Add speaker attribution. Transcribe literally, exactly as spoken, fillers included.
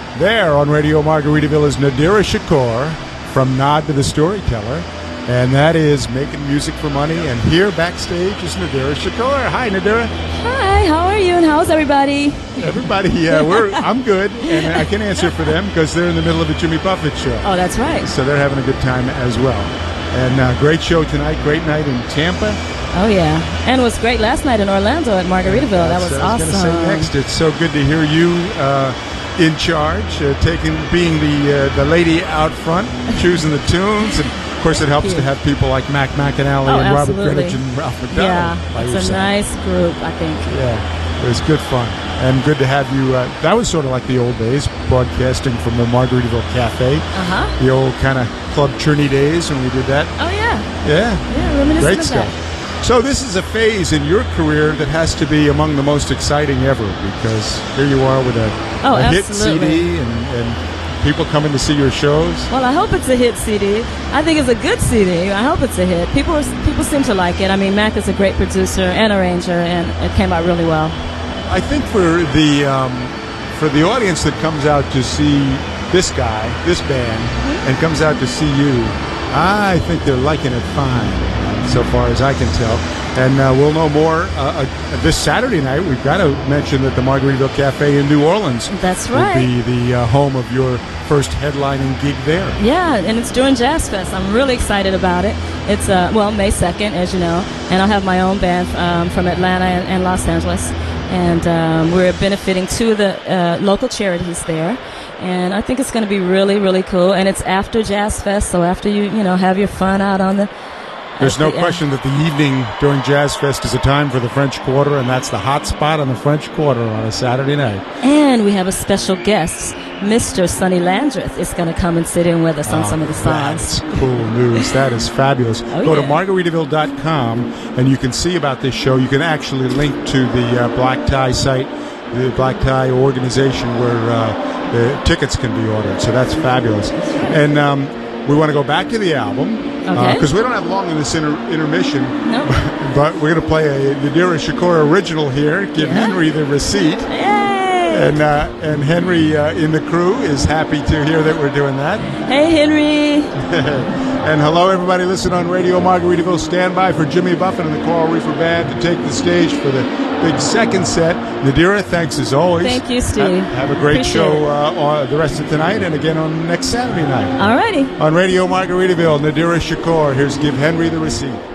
Speaker 1: There on Radio Margaritaville is Nadira Shakur from Nod to the Storyteller, and that is Making Music for Money. And here backstage is Nadira Shakur. Hi, Nadira.
Speaker 2: Hi, how are you and how's everybody?
Speaker 1: Everybody, yeah, we're I'm good, and I can answer for them because they're in the middle of a Jimmy Buffett show.
Speaker 2: Oh, that's right.
Speaker 1: So they're having a good time as well. And uh, great show tonight, great night in Tampa.
Speaker 2: Oh, yeah. And it was great last night in Orlando at Margaritaville. That was
Speaker 1: That's what I was
Speaker 2: awesome.
Speaker 1: going to say next. It's so good to hear you uh, in charge, uh, taking being the uh, the lady out front, choosing the tunes, and of course it helps to have people like Mac McAnally
Speaker 2: oh,
Speaker 1: and
Speaker 2: absolutely.
Speaker 1: Robert Greenwich and Ralph McDonald.
Speaker 2: Yeah,
Speaker 1: by
Speaker 2: it's
Speaker 1: your
Speaker 2: a
Speaker 1: side.
Speaker 2: nice group, I think.
Speaker 1: Yeah, it was good fun and good to have you. Uh, that was sort of like the old days, broadcasting from the Margaritaville Cafe.
Speaker 2: Uh-huh.
Speaker 1: The old kind of Club Trini days when we did that.
Speaker 2: Oh, yeah.
Speaker 1: Yeah.
Speaker 2: Yeah, reminiscent
Speaker 1: Great
Speaker 2: of
Speaker 1: stuff.
Speaker 2: that.
Speaker 1: So this is a phase in your career that has to be among the most exciting ever, because here you are with a,
Speaker 2: Oh,
Speaker 1: a hit
Speaker 2: absolutely.
Speaker 1: C D and, and people coming to see your shows.
Speaker 2: Well, I hope it's a hit C D. I think it's a good C D. I hope it's a hit. People are, people seem to like it. I mean, Mac is a great producer and arranger, and it came out really well.
Speaker 1: I think for the um, for the audience that comes out to see this guy, this band,
Speaker 2: Mm-hmm.
Speaker 1: and comes out to see you, I think they're liking it fine, uh, so far as I can tell. And uh, we'll know more uh, uh, this Saturday night. We've got to mention that the Margaritaville Cafe in New Orleans
Speaker 2: That's
Speaker 1: will
Speaker 2: right.
Speaker 1: be the uh, home of your first headlining gig there.
Speaker 2: Yeah, and it's during Jazz Fest. I'm really excited about it. It's, uh, well, May second, as you know, and I'll have my own band um, from Atlanta and, and Los Angeles. And um, we're benefiting two of the uh, local charities there. And I think it's going to be really, really cool. And it's after Jazz Fest, so after you, you know, have your fun out on the...
Speaker 1: There's no
Speaker 2: the, uh,
Speaker 1: question that the evening during Jazz Fest is a time for the French Quarter, and that's the hot spot on the French Quarter on a Saturday night.
Speaker 2: And we have a special guest. Mister Sonny Landreth is going to come and sit in with us on
Speaker 1: Oh,
Speaker 2: some of the songs.
Speaker 1: That's cool news. That is fabulous.
Speaker 2: Oh,
Speaker 1: Go to
Speaker 2: yeah.
Speaker 1: Margaritaville dot com, and you can see about this show. You can actually link to the uh, Black Tie site, the Black Tie organization, where uh, the tickets can be ordered. So that's fabulous. And um, we want to go back to the album.
Speaker 2: Okay.
Speaker 1: Because uh, we don't have long in this inter- intermission.
Speaker 2: No.
Speaker 1: But we're going to play a Nadira Shakur original here. Give
Speaker 2: Yeah.
Speaker 1: Henry the receipt.
Speaker 2: Yay!
Speaker 1: And uh, and Henry uh, in the crew is happy to hear that we're doing that.
Speaker 2: Hey, Henry.
Speaker 1: And hello, everybody. Listen on Radio Margaritaville. Stand by for Jimmy Buffett and the Coral Reefer Band to take the stage for the big second set. Nadira, thanks as always.
Speaker 2: Thank you, Steve.
Speaker 1: Have, have a great
Speaker 2: Appreciate
Speaker 1: show
Speaker 2: it.
Speaker 1: uh, on the rest of tonight and again on next Saturday night.
Speaker 2: All righty.
Speaker 1: On Radio Margaritaville, Nadira Shakur. Here's Give Henry the Receipt.